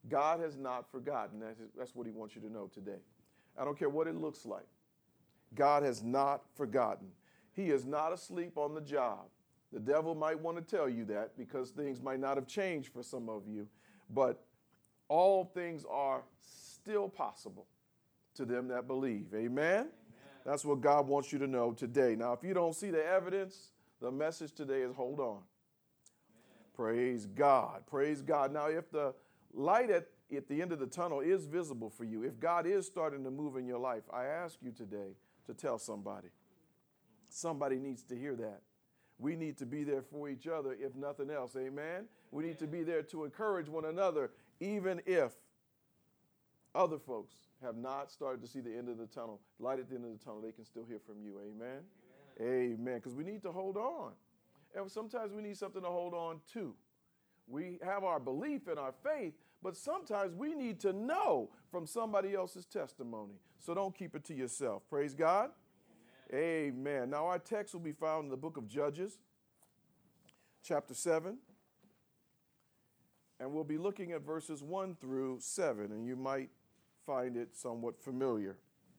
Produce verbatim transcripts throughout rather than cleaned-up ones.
God has not forgotten. That's, that's what he wants you to know today. I don't care what it looks like. God has not forgotten. He is not asleep on the job. The devil might want to tell you that because things might not have changed for some of you, but all things are still possible to them that believe. Amen? Amen? That's what God wants you to know today. Now, if you don't see the evidence, the message today is hold on. Amen. Praise God. Praise God. Now, if the light at, at the end of the tunnel is visible for you, if God is starting to move in your life, I ask you today to tell somebody. Somebody needs to hear that. We need to be there for each other, if nothing else. Amen? We need to be there to encourage one another, even if other folks have not started to see the end of the tunnel, light at the end of the tunnel, they can still hear from you. Amen? Amen. Because we need to hold on. And sometimes we need something to hold on to. We have our belief and our faith, but sometimes we need to know from somebody else's testimony. So don't keep it to yourself. Praise God. Amen. Amen. Now our text will be found in the book of Judges, chapter seven. And we'll be looking at verses one through seven, and you might find it somewhat familiar.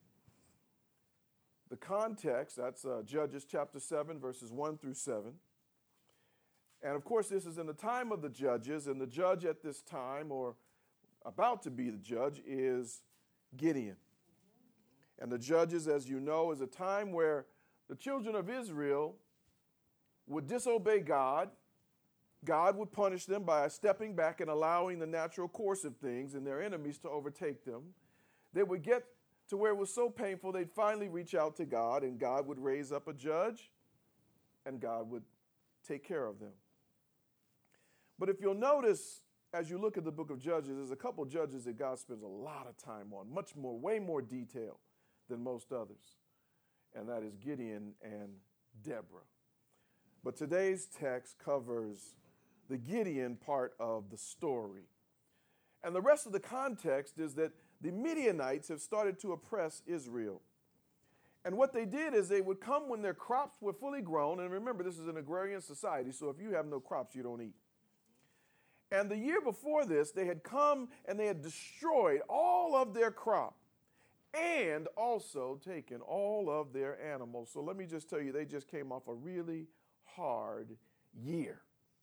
The context, that's uh, Judges chapter seven, verses one through seven. And of course, this is in the time of the judges, and the judge at this time, or about to be the judge, is Gideon. And the judges, as you know, is a time where the children of Israel would disobey God. God would punish them by stepping back and allowing the natural course of things and their enemies to overtake them. They would get to where it was so painful, they'd finally reach out to God, and God would raise up a judge, and God would take care of them. But if you'll notice, as you look at the book of Judges, there's a couple judges that God spends a lot of time on, much more, way more detail than most others. And that is Gideon and Deborah. But today's text covers the Gideon part of the story. And the rest of the context is that the Midianites have started to oppress Israel. And what they did is they would come when their crops were fully grown. And remember, this is an agrarian society, so if you have no crops, you don't eat. And the year before this, they had come and they had destroyed all of their crop and also taken all of their animals. So let me just tell you, they just came off a really hard year.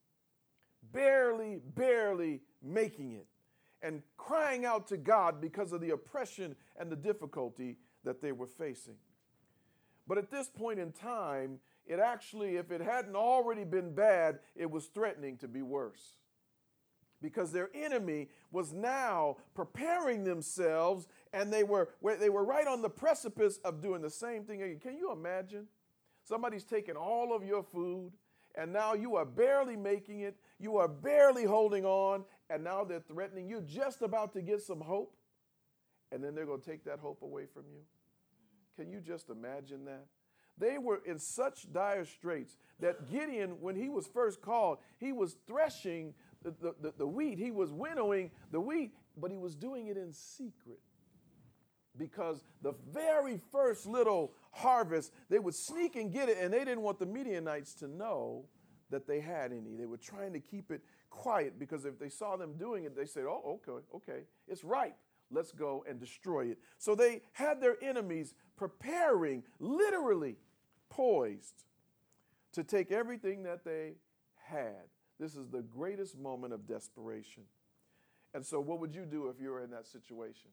Barely, barely making it and crying out to God because of the oppression and the difficulty that they were facing. But at this point in time, it actually, if it hadn't already been bad, it was threatening to be worse. Because their enemy was now preparing themselves, and they were they were right on the precipice of doing the same thing again. Can you imagine? Somebody's taken all of your food, and now you are barely making it. You are barely holding on, and now they're threatening you, just about to get some hope, and then they're going to take that hope away from you. Can you just imagine that? They were in such dire straits that Gideon, when he was first called, he was threshing The, the, the wheat. He was winnowing the wheat, but he was doing it in secret. Because the very first little harvest, they would sneak and get it, and they didn't want the Midianites to know that they had any. They were trying to keep it quiet, because if they saw them doing it, they said, oh, okay, okay, it's ripe. Let's go and destroy it. So they had their enemies preparing, literally poised to take everything that they had. This is the greatest moment of desperation. And so what would you do if you were in that situation?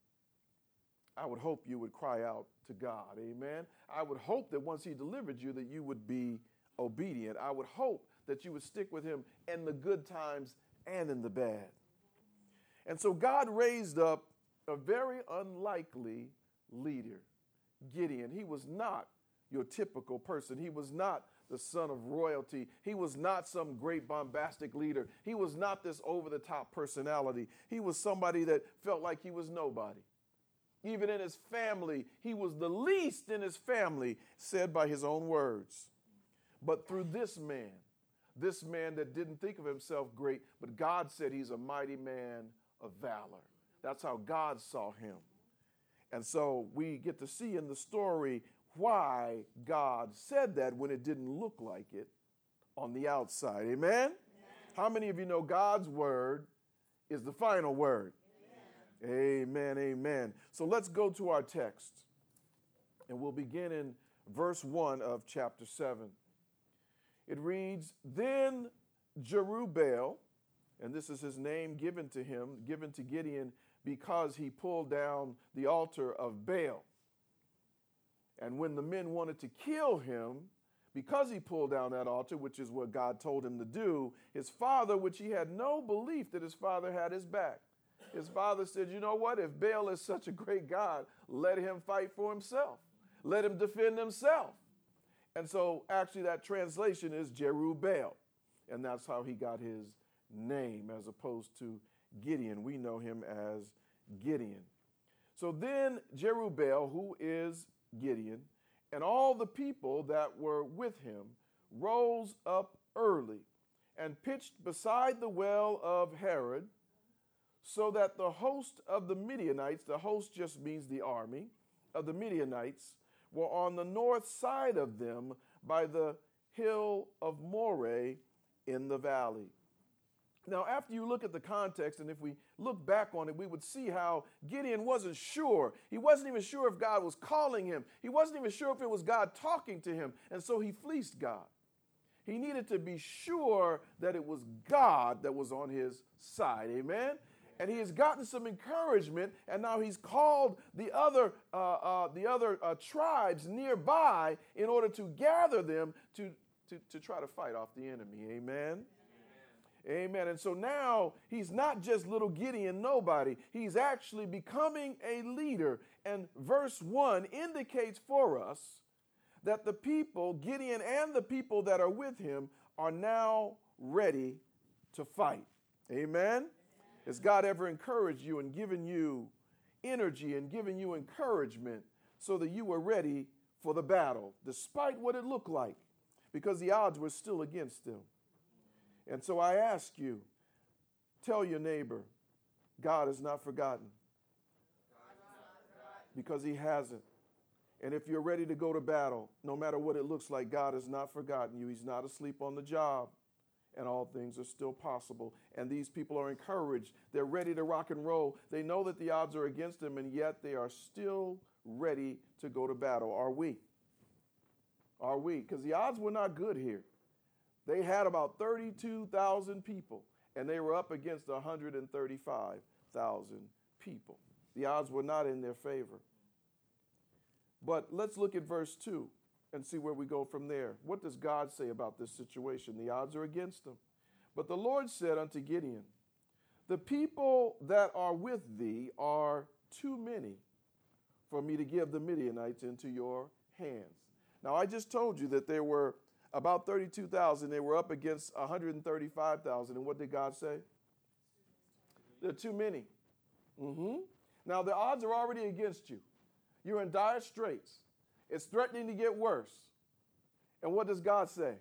I would hope you would cry out to God. Amen. I would hope that once he delivered you, that you would be obedient. I would hope that you would stick with him in the good times and in the bad. And so God raised up a very unlikely leader, Gideon. He was not your typical person. He was not the son of royalty. He was not some great bombastic leader. He was not this over-the-top personality. He was somebody that felt like he was nobody. Even in his family, he was the least in his family, said by his own words. But through this man, this man that didn't think of himself great, but God said he's a mighty man of valor. That's how God saw him. And so we get to see in the story why God said that when it didn't look like it on the outside. Amen? Amen? How many of you know God's word is the final word. Amen. Amen, amen. So let's go to our text, and we'll begin in verse one of chapter seven. It reads, Then Jerubbaal, and this is his name given to him, given to Gideon, because he pulled down the altar of Baal. And when the men wanted to kill him, because he pulled down that altar, which is what God told him to do, his father, which he had no belief that his father had his back, his father said, you know what? If Baal is such a great God, let him fight for himself. Let him defend himself. And so actually that translation is Jerubbaal. And that's how he got his name as opposed to Gideon. We know him as Gideon. So then Jerubbaal, who is Gideon, and all the people that were with him rose up early and pitched beside the well of Harod, so that the host of the Midianites, the host just means the army of the Midianites, were on the north side of them by the hill of Moreh in the valley. Now, after you look at the context, and if we look back on it, we would see how Gideon wasn't sure. He wasn't even sure if God was calling him. He wasn't even sure if it was God talking to him. And so he fleeced God. He needed to be sure that it was God that was on his side. Amen? And he has gotten some encouragement, and now he's called the other uh, uh, the other uh, tribes nearby in order to gather them to, to, to try to fight off the enemy. Amen? Amen. Amen. And so now he's not just little Gideon nobody. He's actually becoming a leader. And verse one indicates for us that the people, Gideon and the people that are with him, are now ready to fight. Amen. Has God ever encouraged you and given you energy and given you encouragement so that you were ready for the battle, despite what it looked like, because the odds were still against them? And so I ask you, tell your neighbor, God has not forgotten, because he hasn't. And if you're ready to go to battle, no matter what it looks like, God has not forgotten you. He's not asleep on the job. And all things are still possible. And these people are encouraged. They're ready to rock and roll. They know that the odds are against them, and yet they are still ready to go to battle. Are we? Are we? Because the odds were not good here. They had about thirty-two thousand people, and they were up against one hundred thirty-five thousand people. The odds were not in their favor. But let's look at verse two. And see where we go from there. What does God say about this situation? The odds are against them. But the Lord said unto Gideon, the people that are with thee are too many for me to give the Midianites into your hands. Now, I just told you that there were about thirty-two thousand. They were up against one hundred thirty-five thousand. And what did God say? They're too many. Mm-hmm. Now, the odds are already against you. You're in dire straits. It's threatening to get worse. And what does God say?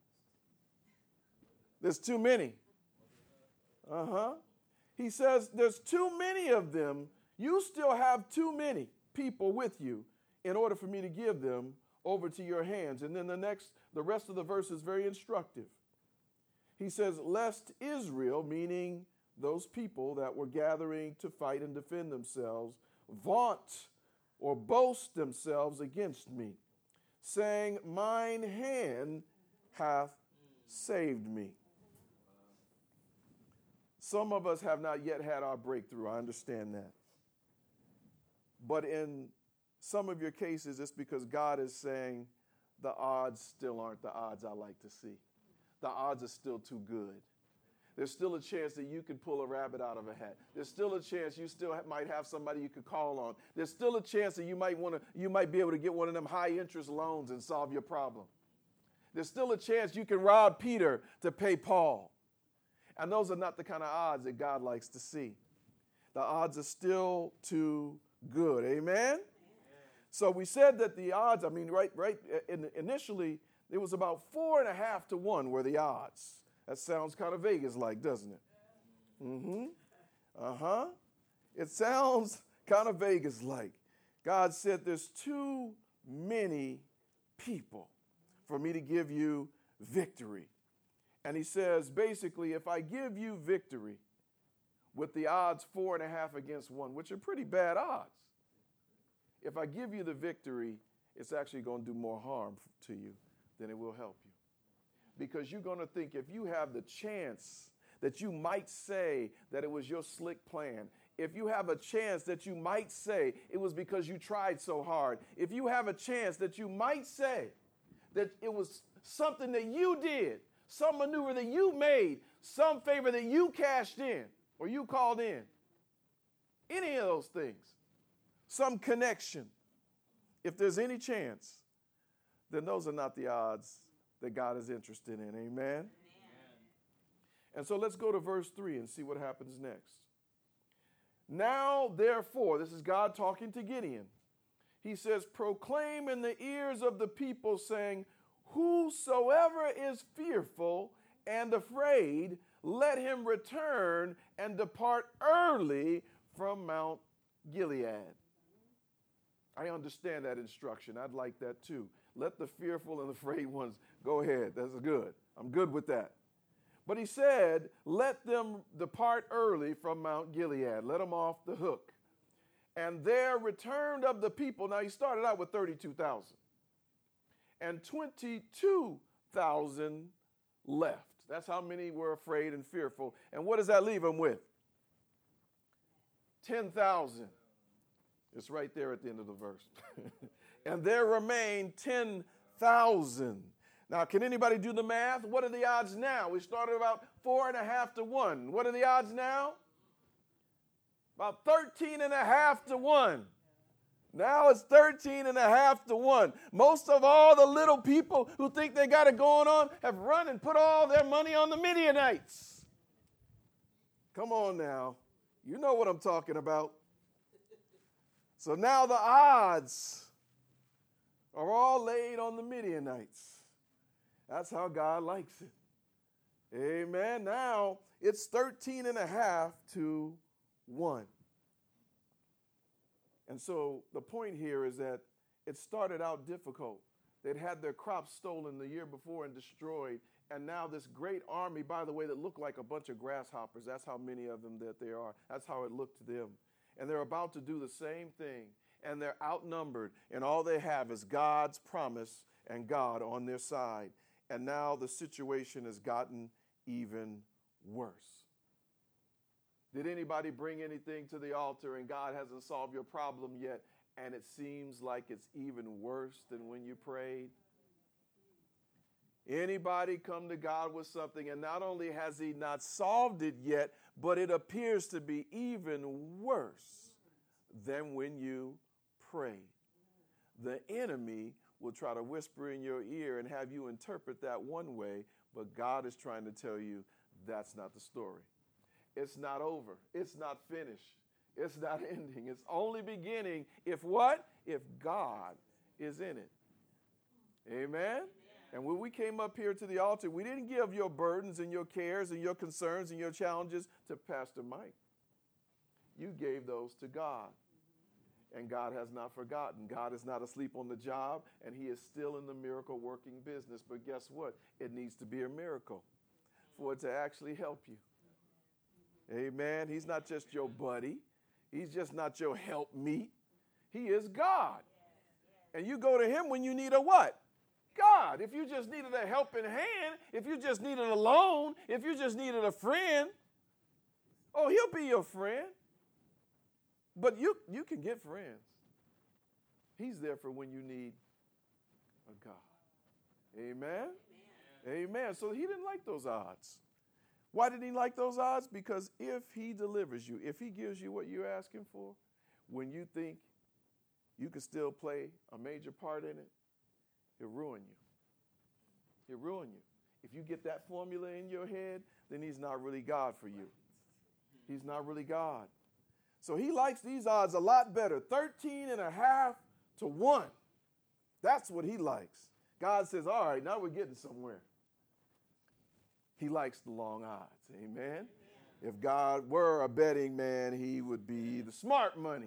There's too many. Uh-huh. He says there's too many of them. You still have too many people with you in order for me to give them over to your hands. And then the next, the rest of the verse is very instructive. He says, lest Israel, meaning those people that were gathering to fight and defend themselves, vaunt or boast themselves against me, saying, mine hand hath saved me. Some of us have not yet had our breakthrough. I understand that. But in some of your cases, it's because God is saying the odds still aren't the odds I like to see. The odds are still too good. There's still a chance that you could pull a rabbit out of a hat. There's still a chance you still ha- might have somebody you could call on. There's still a chance that you might want to, you might be able to get one of them high interest loans and solve your problem. There's still a chance you can rob Peter to pay Paul. And those are not the kind of odds that God likes to see. The odds are still too good. Amen? Amen. So we said that the odds, I mean, right, right, in, initially, it was about four and a half to one were the odds. That sounds kind of Vegas-like, doesn't it? Mm-hmm. Uh-huh. It sounds kind of Vegas-like. God said there's too many people for me to give you victory. And he says, basically, if I give you victory, with the odds four and a half against one, which are pretty bad odds. If I give you the victory, it's actually going to do more harm to you than it will help you. Because you're going to think if you have the chance that you might say that it was your slick plan, if you have a chance that you might say it was because you tried so hard, if you have a chance that you might say that it was something that you did, some maneuver that you made, some favor that you cashed in or you called in, any of those things, some connection, if there's any chance, then those are not the odds that God is interested in. Amen? Amen. And so let's go to verse three and see what happens next. Now, therefore, this is God talking to Gideon. He says, proclaim in the ears of the people, saying, whosoever is fearful and afraid, let him return and depart early from Mount Gilead. I understand that instruction. I'd like that too. Let the fearful and afraid ones go ahead. That's good. I'm good with that. But he said, let them depart early from Mount Gilead. Let them off the hook. And there returned of the people. Now he started out with thirty-two thousand. And twenty-two thousand left. That's how many were afraid and fearful. And what does that leave them with? ten thousand. It's right there at the end of the verse. And there remained ten thousand. Now, can anybody do the math? What are the odds now? We started about four and a half to one. What are the odds now? About thirteen and a half to one. Now it's thirteen and a half to one. Most of all the little people who think they got it going on have run and put all their money on the Midianites. Come on now. You know what I'm talking about. So now the odds are all laid on the Midianites. That's how God likes it. Amen. Now it's thirteen and a half to one. And so the point here is that it started out difficult. They'd had their crops stolen the year before and destroyed. And now this great army, by the way, that looked like a bunch of grasshoppers. That's how many of them that there are. That's how it looked to them. And they're about to do the same thing. And they're outnumbered. And all they have is God's promise and God on their side. And now the situation has gotten even worse. Did anybody bring anything to the altar and God hasn't solved your problem yet, and it seems like it's even worse than when you prayed? Anybody come to God with something, and not only has he not solved it yet, but it appears to be even worse than when you prayed? The enemy will try to whisper in your ear and have you interpret that one way, but God is trying to tell you that's not the story. It's not over. It's not finished. It's not ending. It's only beginning if what? If God is in it. Amen? Amen? And when we came up here to the altar, we didn't give your burdens and your cares and your concerns and your challenges to Pastor Mike. You gave those to God. And God has not forgotten. God is not asleep on the job, and he is still in the miracle working business. But guess what? It needs to be a miracle for it to actually help you. Amen. He's not just your buddy. He's just not your helpmeet. He is God. And you go to him when you need a what? God. If you just needed a helping hand, if you just needed a loan, if you just needed a friend, oh, he'll be your friend. But you, you can get friends. He's there for when you need a God. Amen? Amen. Amen. So he didn't like those odds. Why didn't he like those odds? Because if he delivers you, if he gives you what you're asking for, when you think you can still play a major part in it, he'll ruin you. He'll ruin you. If you get that formula in your head, then he's not really God for you. He's not really God. So he likes these odds a lot better. thirteen and a half to one. That's what he likes. God says, all right, now we're getting somewhere. He likes the long odds. Amen? Amen. If God were a betting man, he would be the smart money.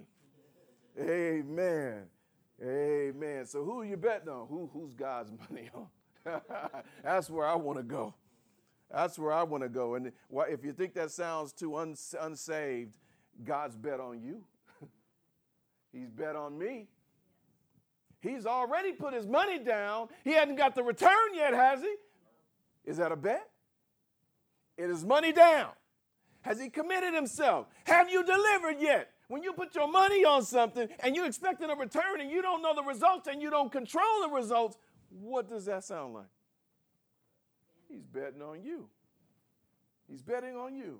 Amen. Amen. So who are you betting on? Who, who's God's money on? That's where I want to go. That's where I want to go. And if you think that sounds too uns- unsaved, God's bet on you. He's bet on me. He's already put his money down. He hasn't got the return yet, has he? Is that a bet? It is money down. Has he committed himself? Have you delivered yet? When you put your money on something and you're expecting a return and you don't know the results and you don't control the results, what does that sound like? He's betting on you. He's betting on you.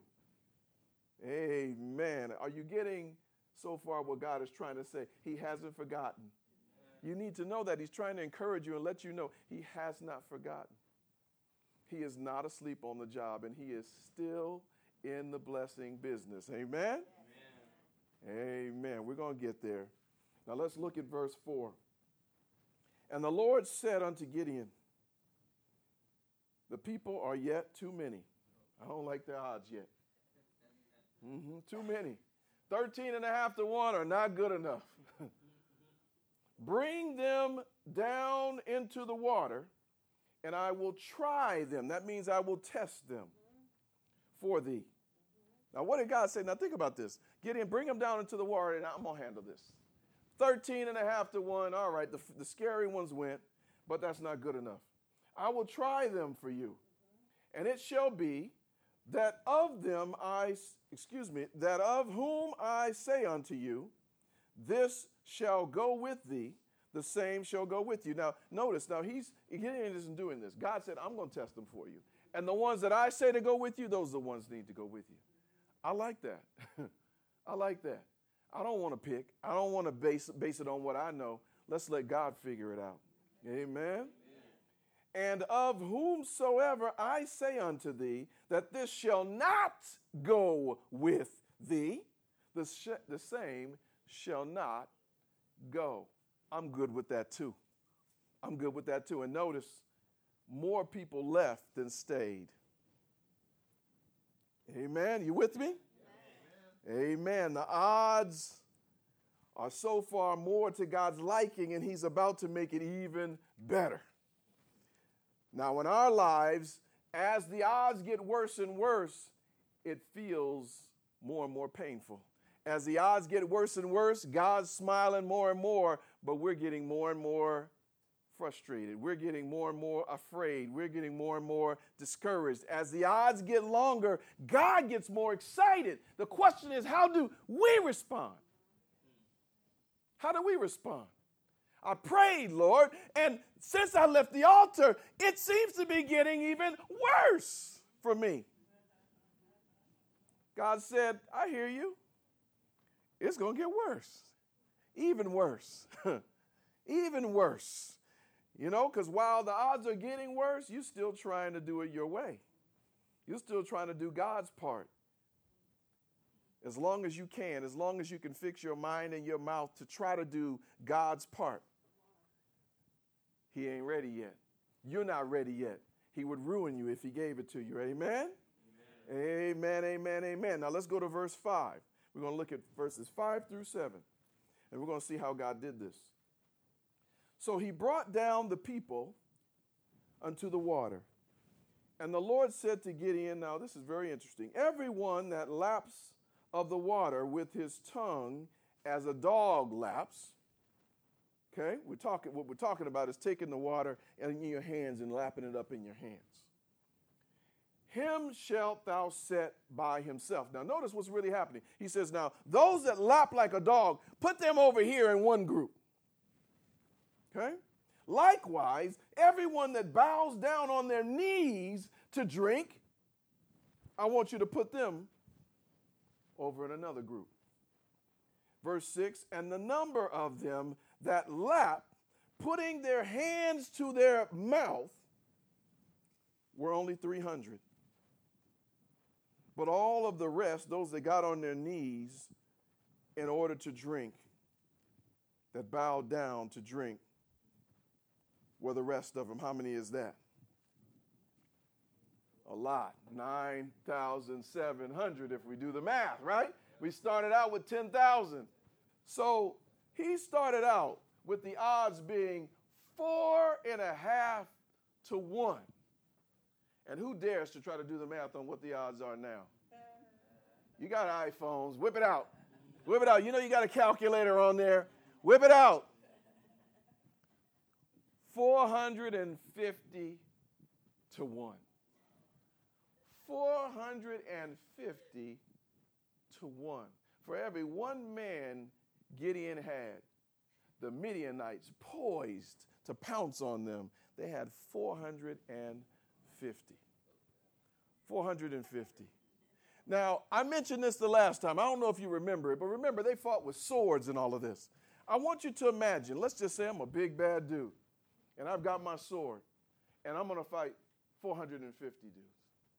Amen. Are you getting so far what God is trying to say? He hasn't forgotten. You need to know that he's trying to encourage you and let you know he has not forgotten. He is not asleep on the job, and he is still in the blessing business. Amen? Amen. Amen. We're going to get there. Now let's look at verse four. And the Lord said unto Gideon, the people are yet too many. I don't like the odds yet. Mm-hmm, too many. Thirteen and a half to one are not good enough. Bring them down into the water, and I will try them. That means I will test them for thee. Now, what did God say? Now, think about this. Gideon, bring them down into the water, and I'm going to handle this. Thirteen and a half to one. All right, the, the scary ones went, but that's not good enough. I will try them for you. And it shall be that of them I, excuse me, that of whom I say unto you, this shall go with thee, the same shall go with you. Now, notice, now he's, Gideon isn't doing this. God said, I'm going to test them for you. And the ones that I say to go with you, those are the ones that need to go with you. I like that. I like that. I don't want to pick. I don't want to base, base it on what I know. Let's let God figure it out. Amen. Amen. And of whomsoever I say unto thee, that this shall not go with thee, the, sh- the same shall not go. I'm good with that too. I'm good with that too. And notice, more people left than stayed. Amen. You with me? Amen. Amen. The odds are so far more to God's liking, and he's about to make it even better. Now, in our lives, as the odds get worse and worse, it feels more and more painful. As the odds get worse and worse, God's smiling more and more, but we're getting more and more frustrated. We're getting more and more afraid. We're getting more and more discouraged. As the odds get longer, God gets more excited. The question is, how do we respond? How do we respond? I prayed, Lord, and since I left the altar, it seems to be getting even worse for me. God said, I hear you. It's going to get worse. Even worse. Even worse. You know, because while the odds are getting worse, you're still trying to do it your way. You're still trying to do God's part. As long as you can, as long as you can fix your mind and your mouth to try to do God's part. He ain't ready yet. You're not ready yet. He would ruin you if he gave it to you. Amen? Amen, amen, amen. amen. Now let's go to verse five. We're going to look at verses five through seven. And we're going to see how God did this. So he brought down the people unto the water. And the Lord said to Gideon, now this is very interesting, everyone that laps of the water with his tongue as a dog laps. Okay, we're talking, what we're talking about is taking the water in your hands and lapping it up in your hands. Him shalt thou set by himself. Now notice what's really happening. He says, now those that lap like a dog, put them over here in one group. Okay? Likewise, everyone that bows down on their knees to drink, I want you to put them over in another group. Verse six, and the number of them that lap, putting their hands to their mouth, were only three hundred. But all of the rest, those that got on their knees in order to drink, that bowed down to drink, were the rest of them. How many is that? A lot. nine thousand seven hundred if we do the math, right? We started out with ten thousand. So he started out with the odds being four and a half to one. And who dares to try to do the math on what the odds are now? You got iPhones. Whip it out. Whip it out. You know you got a calculator on there. Whip it out. four hundred fifty to one. four hundred fifty to one. For every one man Gideon had, the Midianites, poised to pounce on them, they had four hundred fifty. four hundred fifty. Now, I mentioned this the last time. I don't know if you remember it, but remember, they fought with swords and all of this. I want you to imagine, let's just say I'm a big, bad dude, and I've got my sword, and I'm going to fight four hundred fifty dudes.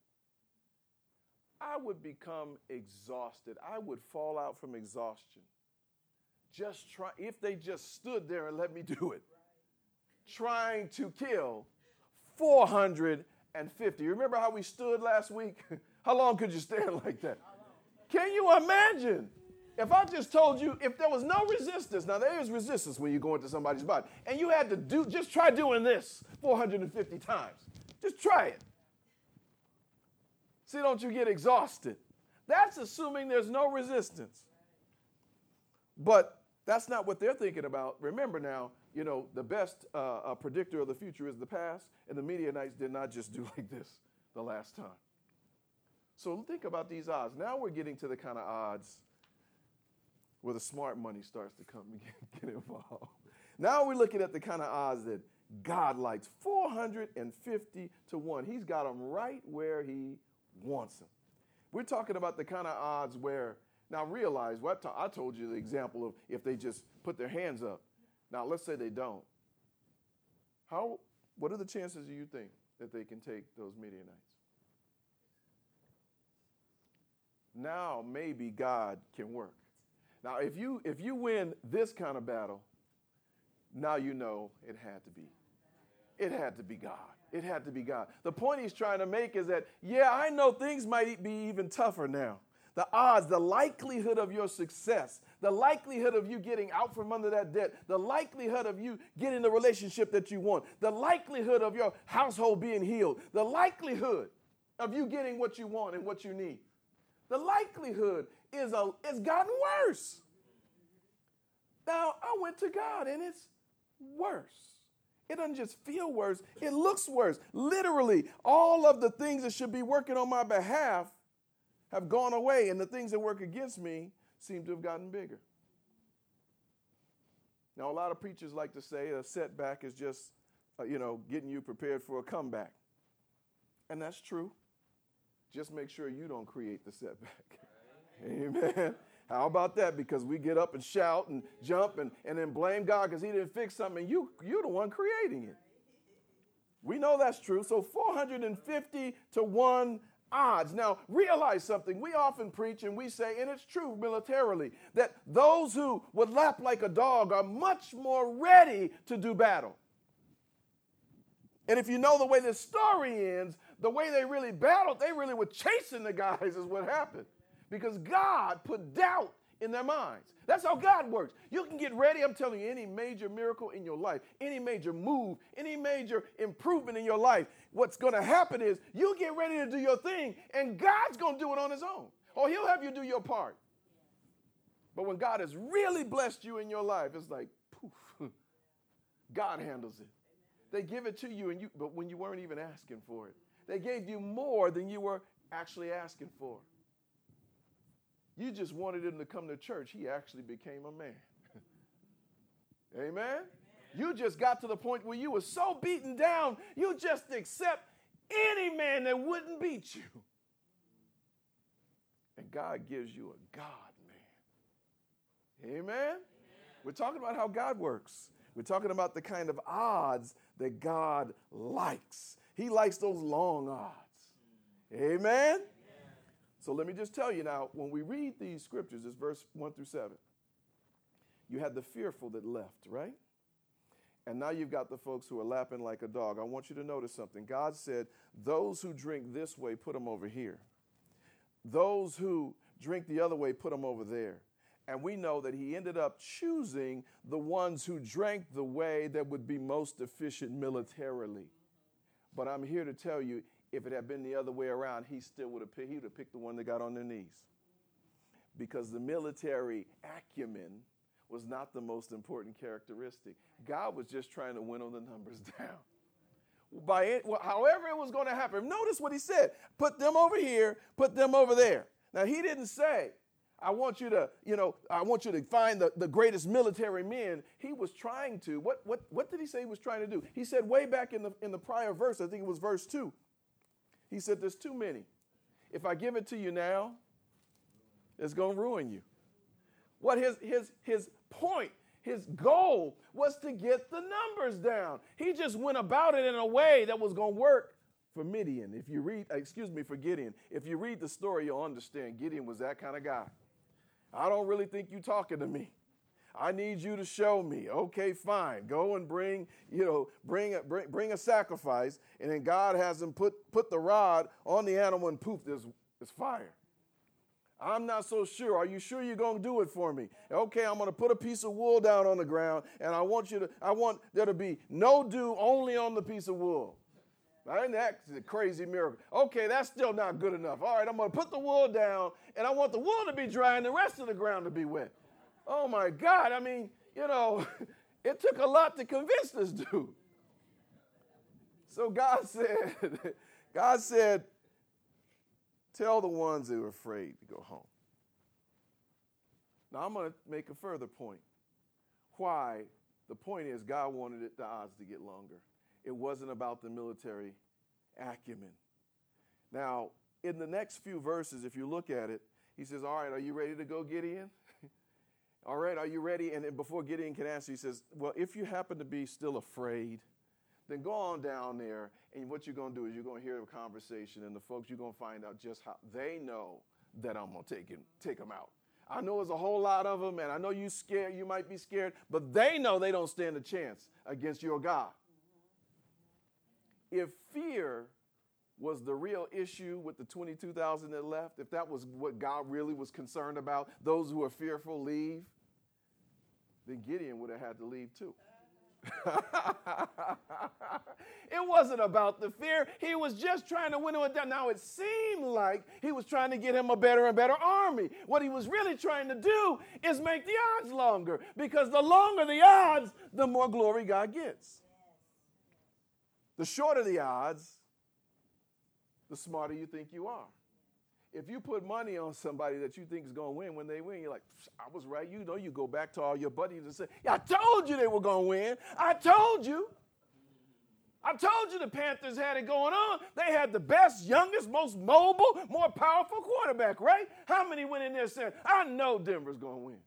I would become exhausted. I would fall out from exhaustion. Just try, if they just stood there and let me do it, trying to kill four hundred fifty. You remember how we stood last week? How long could you stand like that? Can you imagine? If I just told you, if there was no resistance, now there is resistance when you go into somebody's body, and you had to do, just try doing this four hundred fifty times. Just try it. See, don't you get exhausted? That's assuming there's no resistance. But that's not what they're thinking about. Remember now, you know, the best uh, uh, predictor of the future is the past, and the Midianites did not just do like this the last time. So think about these odds. Now we're getting to the kind of odds where the smart money starts to come and get, get involved. Now we're looking at the kind of odds that God likes. four hundred fifty to one. He's got them right where he wants them. We're talking about the kind of odds where, now realize, what I told you the example of if they just put their hands up. Now let's say they don't. How? What are the chances, do you think, that they can take those Midianites? Now maybe God can work. Now if you if you win this kind of battle, now you know it had to be. It had to be God. It had to be God. The point he's trying to make is that, yeah, I know things might be even tougher now. The odds, the likelihood of your success, the likelihood of you getting out from under that debt, the likelihood of you getting the relationship that you want, the likelihood of your household being healed, the likelihood of you getting what you want and what you need. The likelihood is a, it's gotten worse. Now, I went to God and it's worse. It doesn't just feel worse. It looks worse. Literally, all of the things that should be working on my behalf have gone away, and the things that work against me seem to have gotten bigger. Now, a lot of preachers like to say a setback is just, uh, you know, getting you prepared for a comeback. And that's true. Just make sure you don't create the setback. Amen. How about that? Because we get up and shout and jump and, and then blame God because he didn't fix something. And you, you're the one creating it. We know that's true. So four hundred fifty to one odds. Now, realize something. We often preach and we say, and it's true militarily, that those who would lap like a dog are much more ready to do battle. And if you know the way this story ends, the way they really battled, they really were chasing the guys is what happened. Because God put doubt in their minds. That's how God works. You can get ready. I'm telling you, any major miracle in your life, any major move, any major improvement in your life, what's going to happen is you get ready to do your thing, and God's going to do it on his own. Or he'll have you do your part. But when God has really blessed you in your life, it's like, poof, God handles it. They give it to you, and you, but when you weren't even asking for it. They gave you more than you were actually asking for. You just wanted him to come to church. He actually became a man. Amen? Amen? You just got to the point where you were so beaten down, you just accept any man that wouldn't beat you. And God gives you a God man. Amen? Amen? We're talking about how God works. We're talking about the kind of odds that God likes. He likes those long odds. Amen? So let me just tell you now, when we read these scriptures, it's verse one through seven. You had the fearful that left, right? And now you've got the folks who are lapping like a dog. I want you to notice something. God said, those who drink this way, put them over here. Those who drink the other way, put them over there. And we know that he ended up choosing the ones who drank the way that would be most efficient militarily. But I'm here to tell you, If it had been the other way around, he still would have picked, he would have picked the one that got on their knees. Because the military acumen was not the most important characteristic. God was just trying to winnow the numbers down. By it, well, however it was going to happen. Notice what he said. Put them over here, put them over there. Now, he didn't say, I want you to, you know, I want you to find the, the greatest military men. He was trying to, what, what, what did he say he was trying to do? He said way back in the, in the prior verse, I think it was verse two. He said, there's too many. If I give it to you now, it's going to ruin you. What his, his, his point, his goal was to get the numbers down. He just went about it in a way that was going to work for Midian. If you read, excuse me, for Gideon. If you read the story, you'll understand Gideon was that kind of guy. I don't really think you're talking to me. I need you to show me. Okay, fine. Go and bring, you know, bring a, bring, bring a sacrifice. And then God has him put, put the rod on the animal and poof, there's, there's fire. I'm not so sure. Are you sure you're going to do it for me? Okay, I'm going to put a piece of wool down on the ground, and I want you to, I want there to be no dew only on the piece of wool. Isn't that a crazy miracle? Okay, that's still not good enough. All right, I'm going to put the wool down, and I want the wool to be dry and the rest of the ground to be wet. Oh, my God. I mean, you know, it took a lot to convince this dude. So God said, God said, tell the ones who are afraid to go home. Now, I'm going to make a further point. Why? The point is God wanted it, the odds to get longer. It wasn't about the military acumen. Now, in the next few verses, if you look at it, he says, all right, are you ready to go, Gideon? All right, are you ready? And then before Gideon can answer, he says, well, if you happen to be still afraid, then go on down there, and what you're going to do is you're going to hear a conversation, and the folks, you're going to find out just how they know that I'm going to take him, take them out. I know there's a whole lot of them, and I know you scared, you might be scared, but they know they don't stand a chance against your God. If fear was the real issue with the twenty-two thousand that left, if that was what God really was concerned about, those who are fearful leave, then Gideon would have had to leave too. It wasn't about the fear. He was just trying to winnow it down. Now, it seemed like he was trying to get him a better and better army. What he was really trying to do is make the odds longer, because the longer the odds, the more glory God gets. The shorter the odds, the smarter you think you are. If you put money on somebody that you think is going to win, when they win, you're like, I was right. You know, you go back to all your buddies and say, yeah, I told you they were going to win. I told you. I told you the Panthers had it going on. They had the best, youngest, most mobile, more powerful quarterback, right? How many went in there saying, I know Denver's going to win?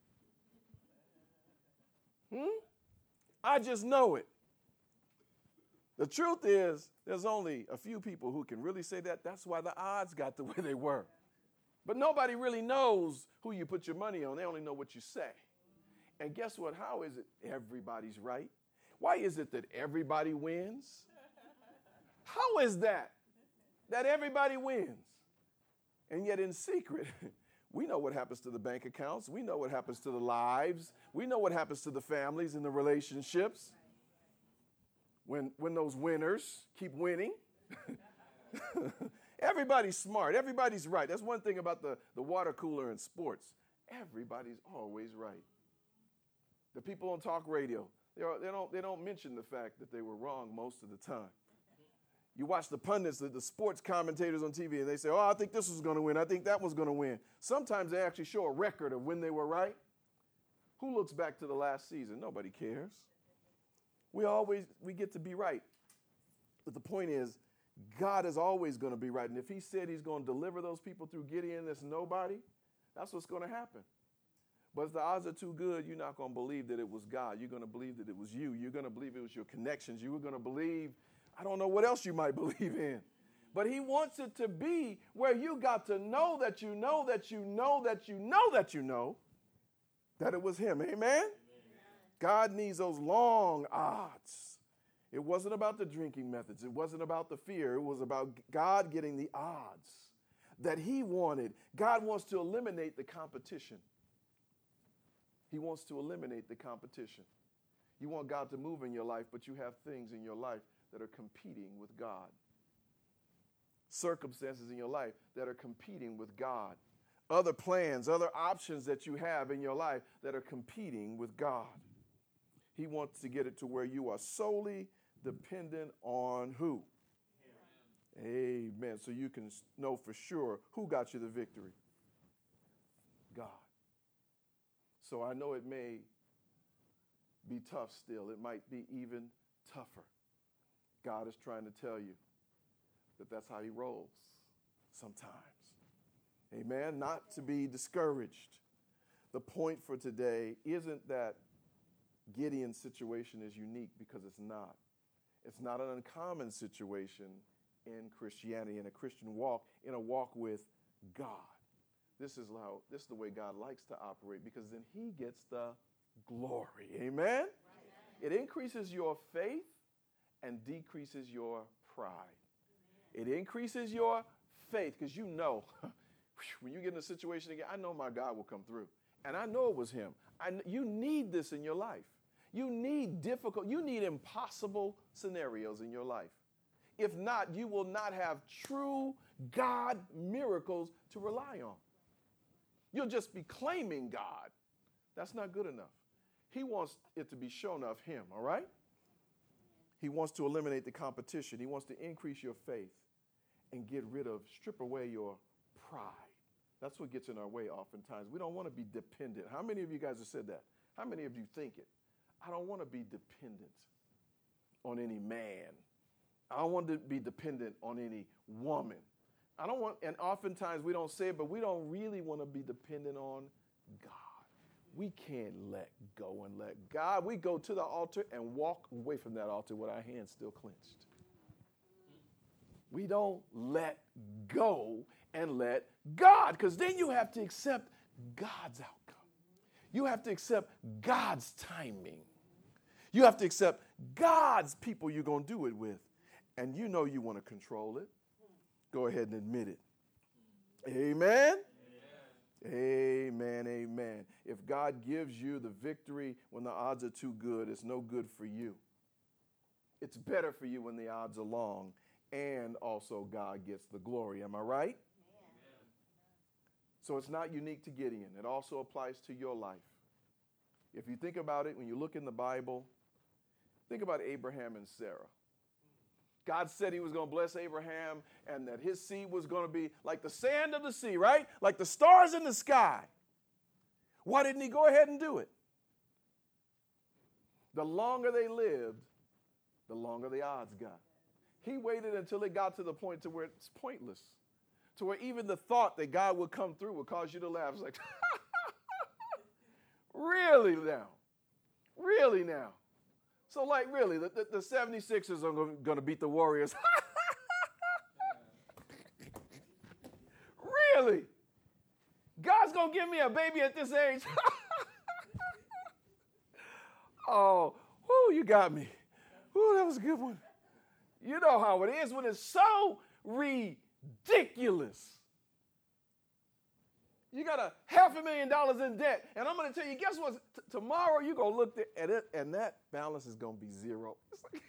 Hmm? I just know it. The truth is, there's only a few people who can really say that. That's why the odds got the way they were. But nobody really knows who you put your money on. They only know what you say. And guess what? How is it everybody's right? Why is it that everybody wins? How is that? That everybody wins. And yet in secret, we know what happens to the bank accounts. We know what happens to the lives. We know what happens to the families and the relationships. When, when those winners keep winning. Everybody's smart. Everybody's right. That's one thing about the, the water cooler in sports. Everybody's always right. The people on talk radio, they, are, they, don't, they don't mention the fact that they were wrong most of the time. You watch the pundits, the, the sports commentators on T V, and they say, oh, I think this was going to win. I think that was going to win. Sometimes they actually show a record of when they were right. Who looks back to the last season? Nobody cares. We always, we get to be right. But the point is, God is always going to be right. And if he said he's going to deliver those people through Gideon, that's nobody, that's what's going to happen. But if the odds are too good, you're not going to believe that it was God. You're going to believe that it was you. You're going to believe it was your connections. You were going to believe, I don't know what else you might believe in. But he wants it to be where you got to know that you know that you know that you know that you know that it was him. Amen? Amen. God needs those long odds. It wasn't about the drinking methods. It wasn't about the fear. It was about God getting the odds that he wanted. God wants to eliminate the competition. He wants to eliminate the competition. You want God to move in your life, but you have things in your life that are competing with God. circumstances in your life that are competing with God. Other plans, other options that you have in your life that are competing with God. He wants to get it to where you are solely dependent on who? Amen. Amen. So you can know for sure who got you the victory. God. So I know it may be tough still. It might be even tougher. God is trying to tell you that that's how he rolls sometimes. Amen. Not to be discouraged. The point for today isn't that Gideon's situation is unique, because it's not. It's not an uncommon situation in Christianity, in a Christian walk, in a walk with God. This is how, this is the way God likes to operate, because then he gets the glory. Amen? Amen. It increases your faith and decreases your pride. It increases your faith, because you know, when you get in a situation again, I know my God will come through. And I know it was him. I, you need this in your life. You need difficult, you need impossible scenarios in your life. If not, you will not have true God miracles to rely on. You'll just be claiming God. That's not good enough. He wants it to be shown of him, all right? He wants to eliminate the competition. He wants to increase your faith and get rid of, strip away your pride. That's what gets in our way oftentimes. We don't want to be dependent. How many of you guys have said that? How many of you think it? I don't want to be dependent on any man. I don't want to be dependent on any woman. I don't want, and oftentimes we don't say it, but we don't really want to be dependent on God. We can't let go and let God. We go to the altar and walk away from that altar with our hands still clenched. We don't let go and let God, because then you have to accept God's outcome. You have to accept God's timing. You have to accept God's people you're going to do it with. And you know you want to control it. Go ahead and admit it. Amen? Amen. Amen. Amen. If God gives you the victory when the odds are too good, it's no good for you. It's better for you when the odds are long, and also God gets the glory. Am I right? Amen. So it's not unique to Gideon. It also applies to your life. If you think about it, when you look in the Bible, think about Abraham and Sarah. God said he was going to bless Abraham and that his seed was going to be like the sand of the sea, right? Like the stars in the sky. Why didn't he go ahead and do it? The longer they lived, the longer the odds got. He waited until it got to the point to where it's pointless, to where even the thought that God would come through would cause you to laugh. It's like, really now? Really now? So like really, the, the, the seventy-sixers are going to beat the Warriors. Really? God's going to give me a baby at this age? Oh, whoo, you got me. Whoo, that was a good one. You know how it is when it's so ridiculous. You got a half a million dollars in debt. And I'm going to tell you, guess what? T- tomorrow you're going to look at it, and that balance is going to be zero. It's like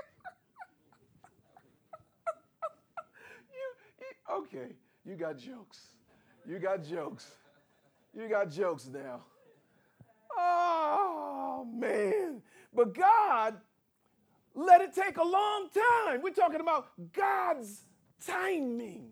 you, you, okay, you got jokes. You got jokes. You got jokes now. Oh, man. But God let it take a long time. We're talking about God's timing.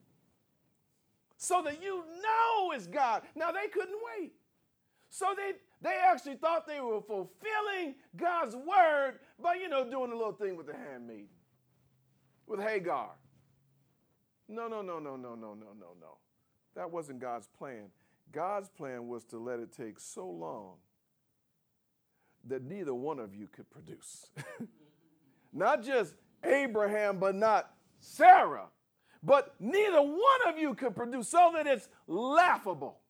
So that you know it's God. Now, they couldn't wait. So they, they actually thought they were fulfilling God's word by, you know, doing a little thing with the handmaiden, with Hagar. No, no, no, no, no, no, no, no, no. That wasn't God's plan. God's plan was to let it take so long that neither one of you could produce. Not just Abraham, but not Sarah. But neither one of you could produce, so that it's laughable.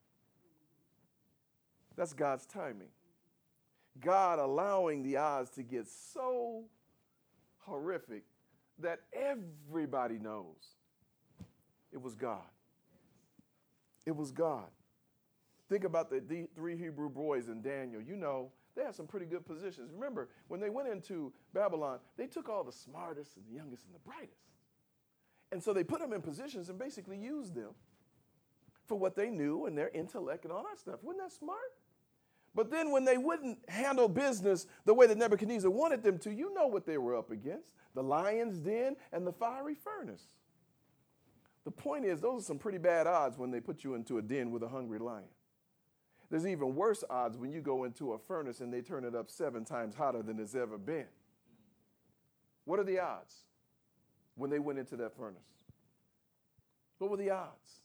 That's God's timing. God allowing the odds to get so horrific that everybody knows it was God. It was God. Think about the, the three Hebrew boys in Daniel. You know, they had some pretty good positions. Remember, when they went into Babylon, they took all the smartest and the youngest and the brightest. And so they put them in positions and basically used them for what they knew and their intellect and all that stuff. Wasn't that smart? But then when they wouldn't handle business the way that Nebuchadnezzar wanted them to, you know what they were up against: the lion's den and the fiery furnace. The point is, those are some pretty bad odds when they put you into a den with a hungry lion. There's even worse odds when you go into a furnace and they turn it up seven times hotter than it's ever been. What are the odds when they went into that furnace? What were the odds?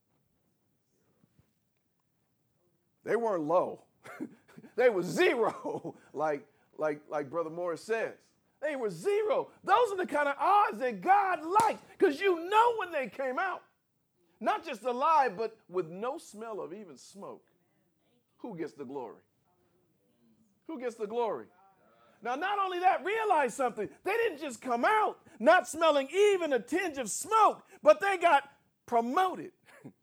They weren't low. They were zero, like, like, like Brother Morris says. They were zero. Those are the kind of odds that God likes, because you know when they came out, not just alive, but with no smell of even smoke. Who gets the glory? Who gets the glory? Now, not only that, realize something. They didn't just come out not smelling even a tinge of smoke, but they got promoted.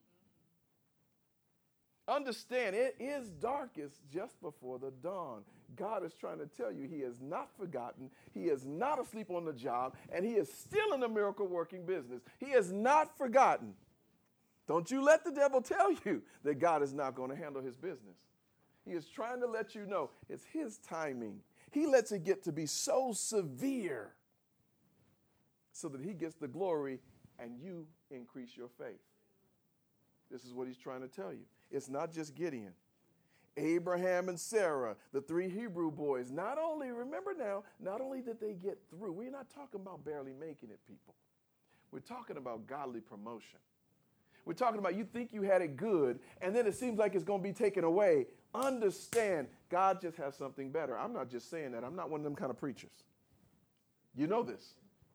Understand, it is darkest just before the dawn. God is trying to tell you he has not forgotten. He is not asleep on the job, and he is still in the miracle working business. He has not forgotten. Don't you let the devil tell you that God is not going to handle his business. He is trying to let you know it's his timing. He lets it get to be so severe so that he gets the glory and you increase your faith. This is what he's trying to tell you. It's not just Gideon. Abraham and Sarah, the three Hebrew boys, not only, remember now, not only did they get through, we're not talking about barely making it, people. We're talking about godly promotion. We're talking about you think you had it good, and then it seems like it's going to be taken away. Understand, God just has something better. I'm not just saying that. I'm not one of them kind of preachers. You know this.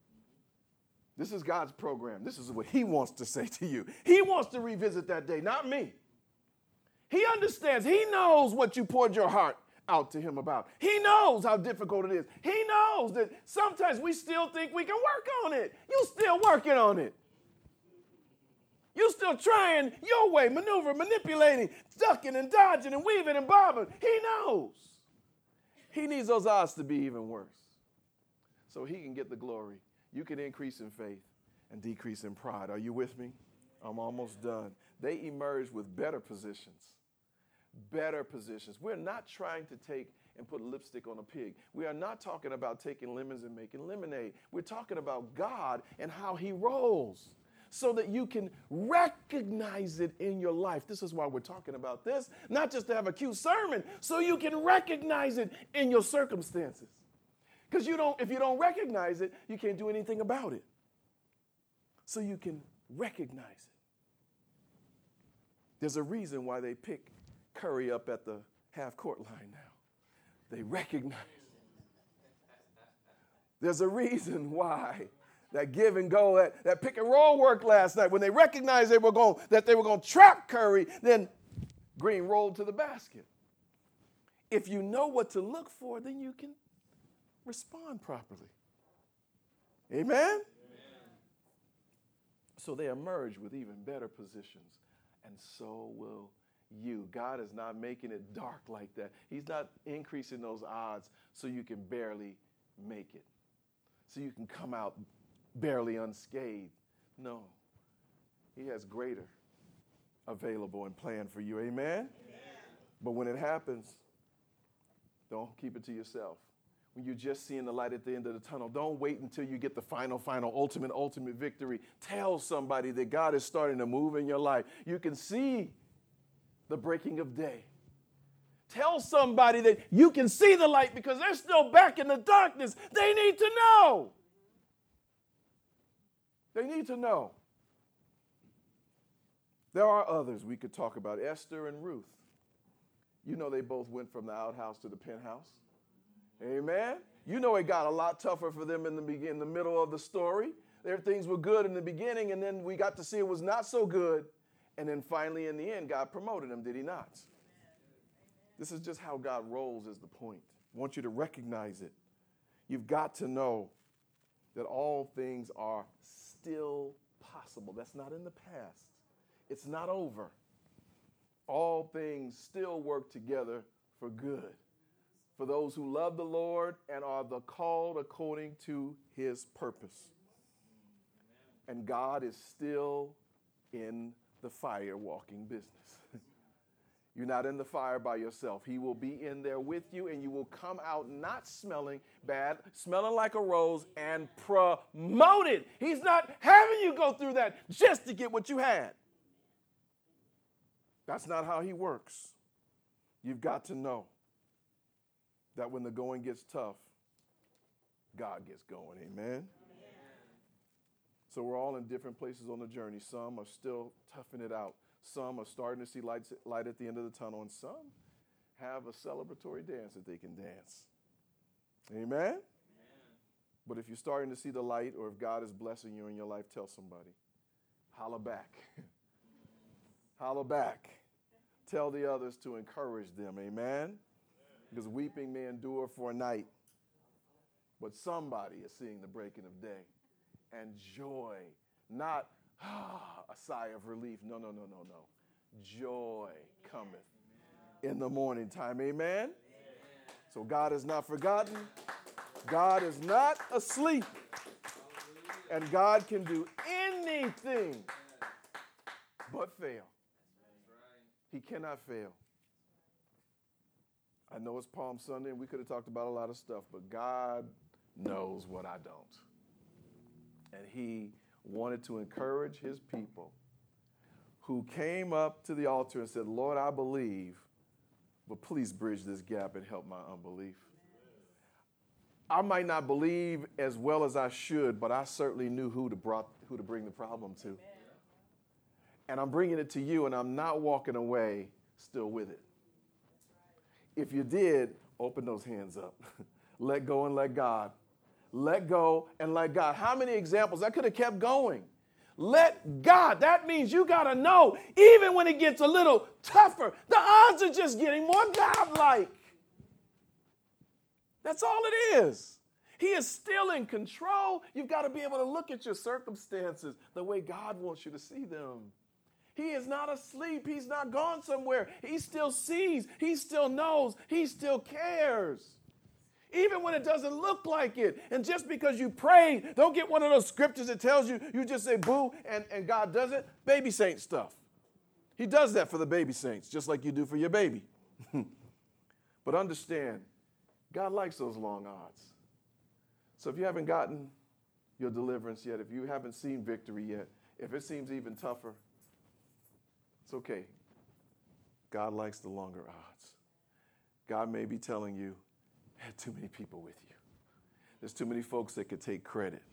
This is God's program. This is what he wants to say to you. He wants to revisit that day, not me. He understands. He knows what you poured your heart out to him about. He knows how difficult it is. He knows that sometimes we still think we can work on it. You still working on it. You still trying your way, maneuver, manipulating, ducking and dodging and weaving and bobbing. He knows. He needs those odds to be even worse so he can get the glory. You can increase in faith and decrease in pride. Are you with me? I'm almost done. They emerged with better positions. Better positions. We're not trying to take and put lipstick on a pig. We are not talking about taking lemons and making lemonade. We're talking about God and how he rolls so that you can recognize it in your life. This is why we're talking about this, not just to have a cute sermon, so you can recognize it in your circumstances. Because you don't, if you don't recognize it, you can't do anything about it. So you can recognize it. There's a reason why they pick Curry up at the half-court line now. They recognize it. There's a reason why that give and go, that, that pick and roll worked last night. When they recognized they were going, that they were going to trap Curry, then Green rolled to the basket. If you know what to look for, then you can respond properly. Amen? Amen? So they emerge with even better positions, and so will you. God is not making it dark like that. He's not increasing those odds so you can barely make it, so you can come out barely unscathed. No. He has greater available and planned for you. Amen? Amen? But when it happens, don't keep it to yourself. When you're just seeing the light at the end of the tunnel, don't wait until you get the final, final, ultimate, ultimate victory. Tell somebody that God is starting to move in your life. You can see the breaking of day. Tell somebody that you can see the light because they're still back in the darkness. They need to know. They need to know. There are others we could talk about, Esther and Ruth. You know they both went from the outhouse to the penthouse. Amen. You know it got a lot tougher for them in the begin, in the middle of the story. Their things were good in the beginning, and then we got to see it was not so good. And then finally, in the end, God promoted them, did he not? This is just how God rolls is the point. I want you to recognize it. You've got to know that all things are still possible. That's not in the past. It's not over. All things still work together for good, for those who love the Lord and are the called according to his purpose. And God is still in the fire walking business. You're not in the fire by yourself. He will be in there with you, and you will come out not smelling bad, smelling like a rose, and promoted. He's not having you go through that just to get what you had. That's not how he works. You've got to know that when the going gets tough, God gets going. Amen? Amen. So we're all in different places on the journey. Some are still toughing it out. Some are starting to see light, light at the end of the tunnel, and some have a celebratory dance that they can dance. Amen? Amen? But if you're starting to see the light, or if God is blessing you in your life, tell somebody. Holler back. Holler back. Tell the others to encourage them. Amen? Amen? Because weeping may endure for a night, but somebody is seeing the breaking of day. And joy, not ah, a sigh of relief. No, no, no, no, no. Joy cometh in the morning time. Amen? Amen? So God is not forgotten. God is not asleep. And God can do anything but fail. He cannot fail. I know it's Palm Sunday and we could have talked about a lot of stuff, but God knows what I don't. And he wanted to encourage his people who came up to the altar and said, Lord, I believe, but please bridge this gap and help my unbelief. I might not believe as well as I should, but I certainly knew who to, brought, who to bring the problem to. Amen. And I'm bringing it to you, and I'm not walking away still with it. If you did, open those hands up. Let go and let God. Let go and let God. How many examples? I could have kept going. Let God. That means you got to know, even when it gets a little tougher, the odds are just getting more God-like. That's all it is. He is still in control. You've got to be able to look at your circumstances the way God wants you to see them. He is not asleep. He's not gone somewhere. He still sees. He still knows. He still cares. Even when it doesn't look like it. And just because you prayed, don't get one of those scriptures that tells you, you just say boo and, and God does it. Baby saint stuff. He does that for the baby saints, just like you do for your baby. But understand, God likes those long odds. So if you haven't gotten your deliverance yet, if you haven't seen victory yet, if it seems even tougher, it's okay. God likes the longer odds. God may be telling you, had too many people with you. There's too many folks that could take credit.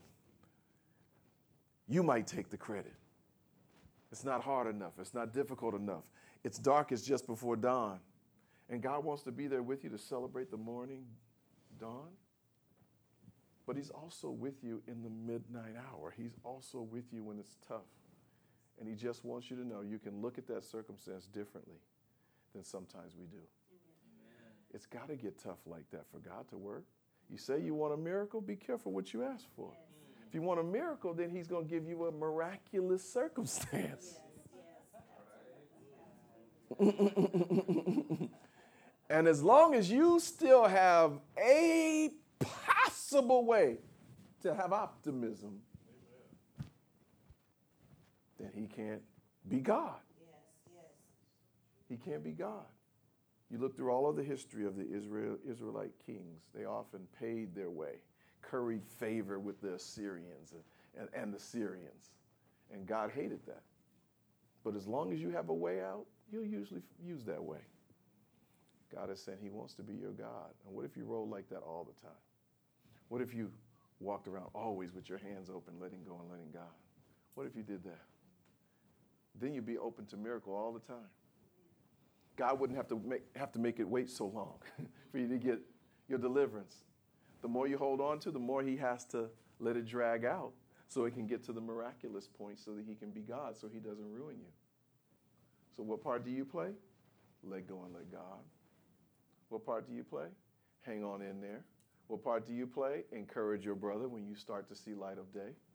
You might take the credit. It's not hard enough. It's not difficult enough. It's dark. It's just before dawn. And God wants to be there with you to celebrate the morning dawn. But he's also with you in the midnight hour. He's also with you when it's tough. And he just wants you to know you can look at that circumstance differently than sometimes we do. It's got to get tough like that for God to work. You say you want a miracle, be careful what you ask for. Yes. If you want a miracle, then he's going to give you a miraculous circumstance. Yes. And as long as you still have a possible way to have optimism, then he can't be God. Yes, yes. He can't be God. You look through all of the history of the Israel, Israelite kings. They often paid their way, curried favor with the Assyrians and, and, and the Syrians. And God hated that. But as long as you have a way out, you'll usually use that way. God is saying he wants to be your God. And what if you roll like that all the time? What if you walked around always with your hands open, letting go and letting God? What if you did that? Then you'd be open to miracle all the time. God wouldn't have to make, have to make it wait so long for you to get your deliverance. The more you hold on to, the more he has to let it drag out so it can get to the miraculous point so that he can be God, so he doesn't ruin you. So what part do you play? Let go and let God. What part do you play? Hang on in there. What part do you play? Encourage your brother when you start to see light of day.